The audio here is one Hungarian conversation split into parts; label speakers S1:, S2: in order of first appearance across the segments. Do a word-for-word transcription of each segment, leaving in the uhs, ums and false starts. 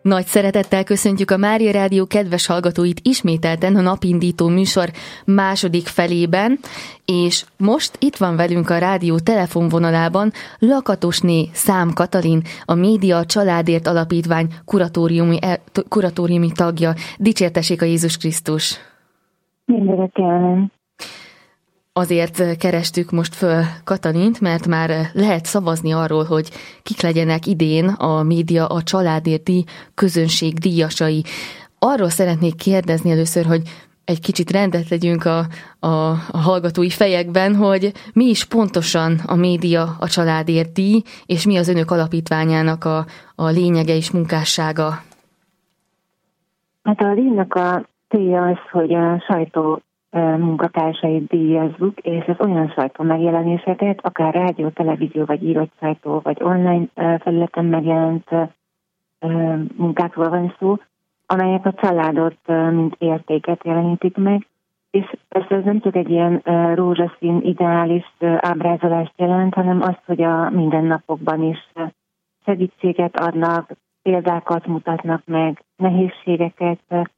S1: Nagy szeretettel köszöntjük a Mária Rádió kedves hallgatóit ismételten a napindító műsor második felében, és most itt van velünk a rádió telefonvonalában Lakatosné Szám Katalin, a Média Családért Alapítvány kuratóriumi, kuratóriumi tagja. Dicsértessék a Jézus Krisztus!
S2: Mindenre kellene.
S1: Azért kerestük most föl Katalint, mert már lehet szavazni arról, hogy kik legyenek idén a Média a Családért díj közönség díjasai. Arról szeretnék kérdezni először, hogy egy kicsit rendet legyünk a, a, a hallgatói fejekben, hogy mi is pontosan a Média a Családért díj, és mi az önök alapítványának a, a lényege és munkássága.
S2: Hát a díjnak a célja az, hogy a sajtó munkatársait díjazzuk, és ez olyan sajtó megjelenéseket, akár rádió, televízió, vagy írott sajtó, vagy online felületen megjelent munkákról van szó, amelyek a családot, mint értéket jelenítik meg, és persze ez nem csak egy ilyen rózsaszín, ideális ábrázolást jelent, hanem azt, hogy a mindennapokban is segítséget adnak, példákat mutatnak meg, nehézségeket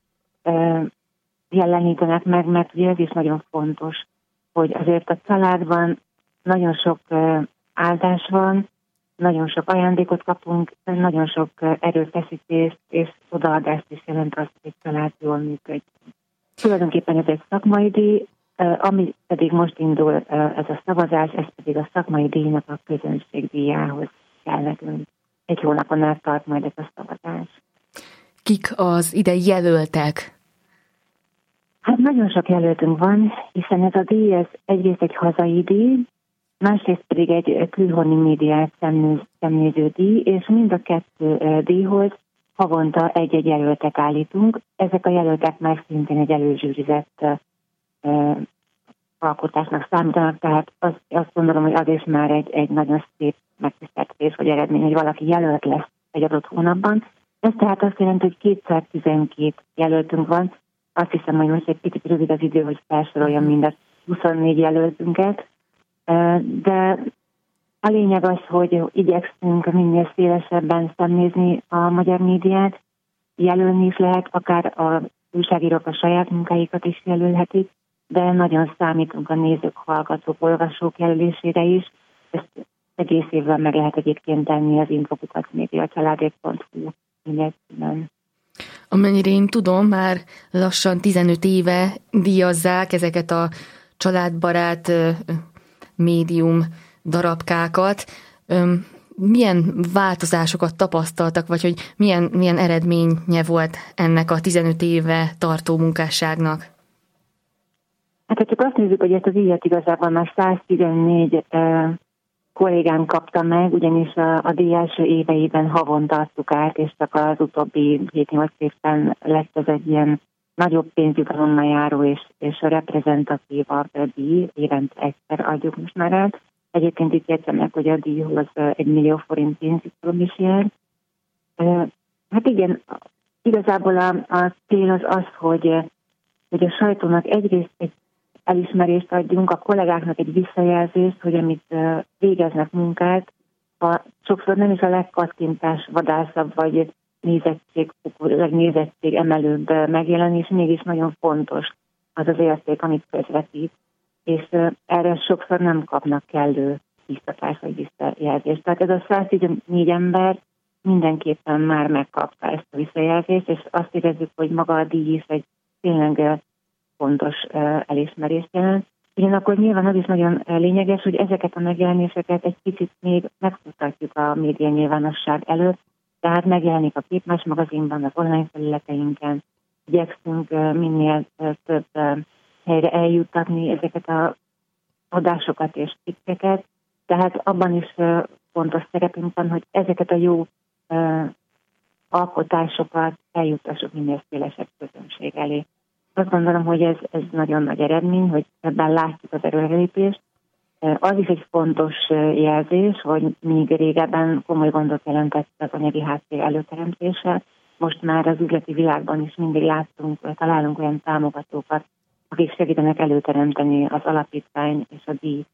S2: jelenítenek meg, mert ugye ez is nagyon fontos, hogy azért a családban nagyon sok áldás van, nagyon sok ajándékot kapunk, nagyon sok erőfeszítést és odaadást is jelent azt, hogy egy család jól működik. Tulajdonképpen ez egy szakmai díj, ami pedig most indul ez a szavazás, ez pedig a szakmai díjnak a közönségdíjához kell nekünk. Egy hónapon át tart majd ez a szavazás.
S1: Kik az ide jelöltek?
S2: Hát nagyon sok jelöltünk van, hiszen ez a díj ez egyrészt egy hazai díj, másrészt pedig egy külhoni médiát szemléző díj, és mind a kettő díjhoz havonta egy-egy jelöltet állítunk. Ezek a jelöltek már szintén egy előzsűrizett uh, alkotásnak számítanak, tehát azt, azt gondolom, hogy az is már egy, egy nagyon szép megtiszteltetés vagy eredmény, hogy valaki jelölt lesz egy adott hónapban. Ez tehát azt jelenti, hogy kétszáztizenkét jelöltünk van. Azt hiszem, hogy most egy picit rövid az idő, hogy felsoroljam mind a huszonnégy jelöltünket, de a lényeg az, hogy igyekszünk minél szélesebben szemlézni a magyar médiát, jelölni is lehet, akár a újságírók a saját munkáikat is jelölhetik, de nagyon számítunk a nézők, hallgatók, olvasók jelölésére is. Ezt egész évben meg lehet egyébként tenni az infokukat médiacsaládért pont hu e-mailben.
S1: Amennyire én tudom, már lassan tizenöt éve díjazzák ezeket a családbarát médium darabkákat. Milyen változásokat tapasztaltak, vagy hogy milyen, milyen eredménye volt ennek a tizenöt éve tartó munkásságnak?
S2: Hát ha csak azt nézzük, hogy ezt az díjat igazából már száztizennégy kollégám kapta meg, ugyanis a, a díj első éveiben havonta adtuk át, és csak az utóbbi hét-nyolc évben lett ez egy ilyen nagyobb pénzjutalommal járó és, és a reprezentatívabb díj, évente egyszer adjuk most már át. Egyébként itt jegyzem meg, hogy a díjhoz egy millió forint pénzjutalom is jár. Hát igen, igazából a, a cél az az, hogy, hogy a sajtónak egyrészt egy elismerést adjunk, a kollégáknak egy visszajelzést, hogy amit végeznek munkát, ha sokszor nem is a legkattintás vadászabb, vagy nézettség, nézettség emelőbb megjelenés, mégis nagyon fontos az az érték, amit közvetít, és erre sokszor nem kapnak kellő biztatást vagy visszajelzést. Tehát ez a száztizennégy ember mindenképpen már megkapta ezt a visszajelzést, és azt érezzük, hogy maga a díj is egy tényleg fontos elismerést jelent. Ugyanakkor nyilván az is nagyon lényeges, hogy ezeket a megjelenéseket egy kicsit még megfutatjuk a média nyilvánosság előtt, tehát megjelenik a Képmás magazinban, az online felületeinken, igyekszünk minél több helyre eljuttatni ezeket a adásokat és cikkeket, tehát abban is fontos szerepünk van, hogy ezeket a jó alkotásokat eljuttassuk minél szélesebb közönség elé. Azt gondolom, hogy ez, ez nagyon nagy eredmény, hogy ebben látjuk az erőrelépést. Az is egy fontos jelzés, hogy míg régebben komoly gondot jelentett az anyagi háttér előteremtése, most már az üzleti világban is mindig látunk, találunk olyan támogatókat, akik segítenek előteremteni az alapítvány és a díj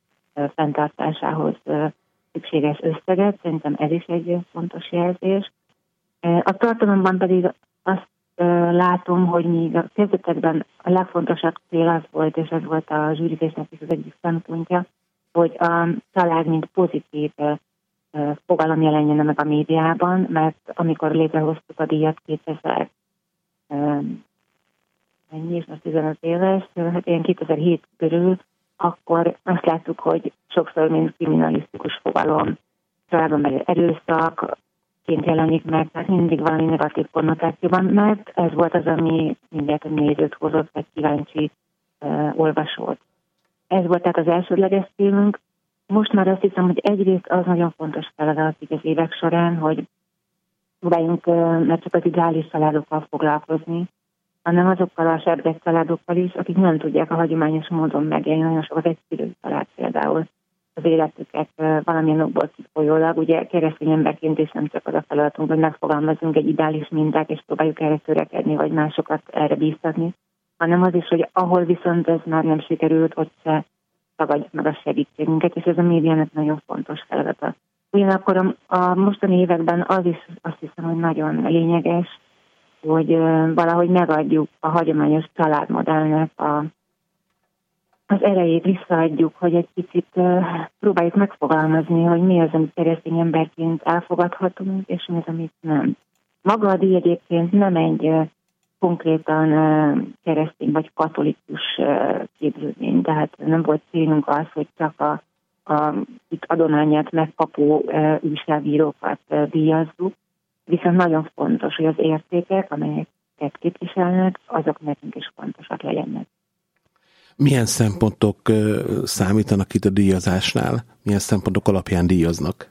S2: fenntartásához szükséges összeget. Szerintem ez is egy fontos jelzés. A tartalomban pedig azt látom, hogy még a kezdetekben a legfontosabb cél az volt, és ez volt a zsűrizésnek is az egyik szempontja, hogy a család mint pozitív fogalom jelenjen meg a médiában, mert amikor létrehoztuk a díjat kétezer, ennyi is most tizenöt éves, hát ilyen kétezer-hét körül, akkor azt láttuk, hogy sokszor mint kriminalisztikus fogalom, családon belül erőszakként jelenik meg, tehát mindig valami negatív konnotációban, mert ez volt az, ami mindjárt a nézőt hozott, vagy kíváncsi uh, olvasót. Ez volt tehát az elsődleges célunk. Most már azt hiszem, hogy egyrészt az nagyon fontos feladat az évek során, hogy próbáljunk uh, nem csak az ideális családokkal foglalkozni, hanem azokkal a sebzett családokkal is, akik nem tudják a hagyományos módon megélni. Nagyon sok az egyszülő család például az életüket valamilyen okból kifolyólag. Ugye keresztény emberként is nem csak az a feladatunk, hogy megfogalmazunk egy ideális mintát, és próbáljuk erre törekedni, vagy másokat erre bíztatni, hanem az is, hogy ahol viszont ez már nem sikerült, ott se tagadjuk meg a segítségünket, és ez a médiának nagyon fontos feladata. Ugyanakkor a, a mostani években az is azt hiszem, hogy nagyon lényeges, hogy valahogy megadjuk a hagyományos családmodellnek a, az erejét, visszaadjuk, hogy egy picit próbáljuk megfogalmazni, hogy mi az, amit keresztény emberként elfogadhatunk, és mi az, amit nem. Maga a díj egyébként nem egy konkrétan keresztény vagy katolikus képződmény, tehát nem volt célunk az, hogy csak a, a itt adományát megkapó újságírókat díjazzuk, viszont nagyon fontos, hogy az értékek, amelyeket képviselnek, azok nekünk is fontosak legyenek.
S3: Milyen szempontok számítanak itt a díjazásnál? Milyen szempontok alapján díjaznak?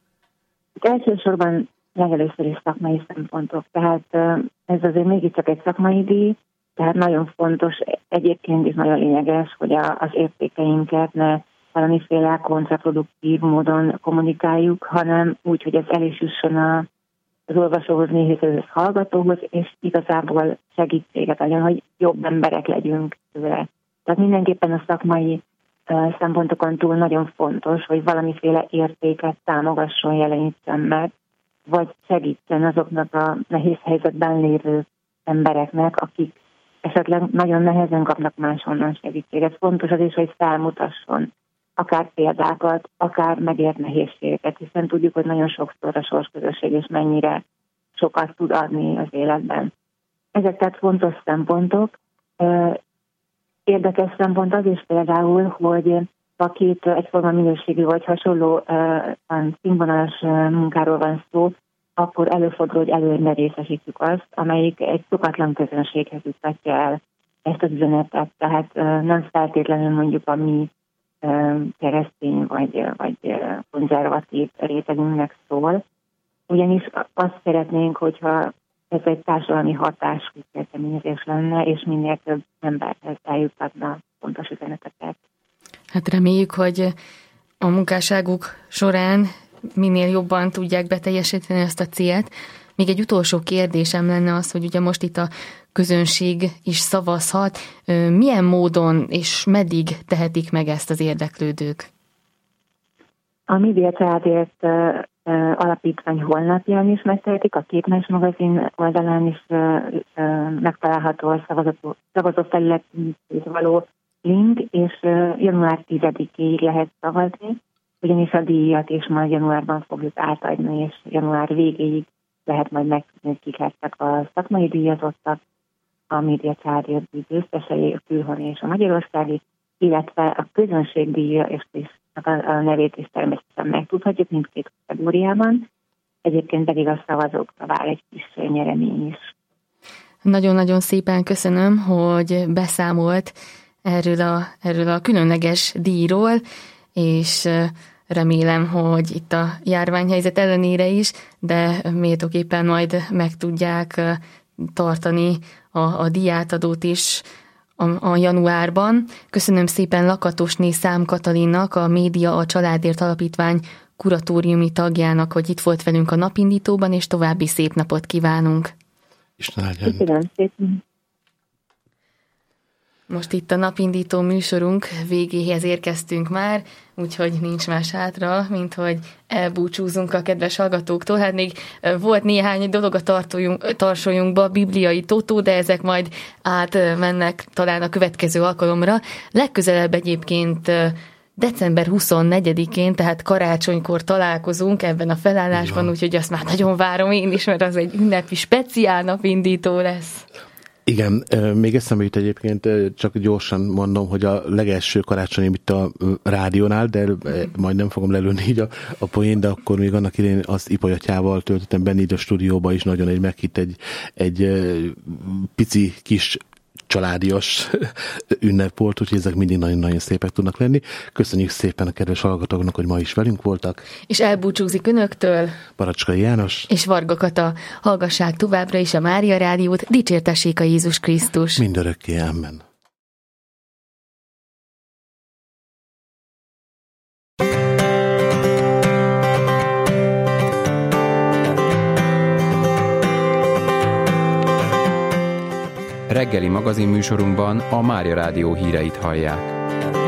S2: Elsősorban legelőször is szakmai szempontok. Tehát ez azért mégiscsak egy szakmai díj, tehát nagyon fontos, egyébként is nagyon lényeges, hogy az értékeinket ne valamiféle kontraproduktív módon kommunikáljuk, hanem úgy, hogy ez el is jusson a az olvasóhoz, nézőhöz, hallgatóhoz, és igazából segítséget adjon, hogy jobb emberek legyünk tőle. Tehát mindenképpen a szakmai uh, szempontokon túl nagyon fontos, hogy valamiféle értéket támogasson, jelenítsen meg, vagy segítsen azoknak a nehéz helyzetben lévő embereknek, akik esetleg nagyon nehezen kapnak máshonnan segítséget. Fontos az is, hogy felmutasson akár példákat, akár megért nehézségeket, hiszen tudjuk, hogy nagyon sokszor a sorsközösség is mennyire sokat tud adni az életben. Ezek tehát fontos szempontok. Érdekes szempont az is például, hogy ha két egyforma minőségű vagy hasonló színvonalas munkáról van szó, akkor előfordul, hogy előre részesítjük azt, amelyik egy szokatlan közönséghez juttatja el ezt az üzenetet. Tehát nem feltétlenül mondjuk a mi keresztény vagy, vagy konzervatív rétegünknek szól. Ugyanis azt szeretnénk, hogyha ez egy társadalmi hatású kezdeményezés lenne, és minél több emberhez eljuttatna fontos üzeneteket.
S1: Hát reméljük, hogy a munkásságuk során minél jobban tudják beteljesíteni ezt a célt. Még egy utolsó kérdésem lenne az, hogy ugye most itt a közönség is szavazhat. Milyen módon és meddig tehetik meg ezt az érdeklődők?
S2: A Média Családért alapítvány honlapján is megtehetik, a Képmes magazin oldalán is megtalálható a szavazófelülethez való link, és január tizedikéig lehet szavazni, ugyanis a díjat is majd januárban fogjuk átadni, és január végéig lehet majd megtudni, hogy kik lettek a szakmai díjazottak, a Média Családért díj győztesei, a külhoni és a magyarországi, illetve a közönségdíja és a nevét is természetesen megtudhatjuk mindkét kategóriában. Egyébként pedig a szavazókra vár egy kis nyeremény is.
S1: Nagyon-nagyon szépen köszönöm, hogy beszámolt erről a, erről a különleges díjról, és remélem, hogy itt a járványhelyzet ellenére is, de méltóképpen majd meg tudják tartani a, a díjátadót is a, a januárban. Köszönöm szépen Lakatosné Szám Katalinnak, a Média a Családért Alapítvány kuratóriumi tagjának, hogy itt volt velünk a napindítóban, és további szép napot kívánunk.
S3: Isten áldjon.
S2: Köszönöm szépen.
S1: Most itt a napindító műsorunk végéhez érkeztünk már, úgyhogy nincs más hátra, mint hogy elbúcsúzunk a kedves hallgatóktól. Hát még volt néhány dolog a tartójunk, tarsolyunkba, bibliai totó, de ezek majd átmennek talán a következő alkalomra. Legközelebb egyébként december huszonnegyedikén, tehát karácsonykor találkozunk ebben a felállásban, úgyhogy azt már nagyon várom én is, mert az egy ünnepi speciál napindító lesz.
S3: Igen, még eszembe jut egyébként, csak gyorsan mondom, hogy a legelső karácsonyim itt a rádiónál, de majd nem fogom lelőni így a, a poén, de akkor még annak idején az Ipolyatjával töltöttem benne így a stúdióba is, nagyon egy meghitt egy, egy pici kis családias ünnep volt, úgyhogy ezek mindig nagyon-nagyon szépek tudnak lenni. Köszönjük szépen a kedves hallgatóknak, hogy ma is velünk voltak.
S1: És elbúcsúzik önöktől
S3: Baracskai János
S1: és Varga Kata. Hallgassák továbbra is a Mária Rádiót, dicsértessék a Jézus Krisztus.
S3: Mindörökké, amen.
S4: Reggeli magazinműsorunkban a Mária Rádió híreit hallják.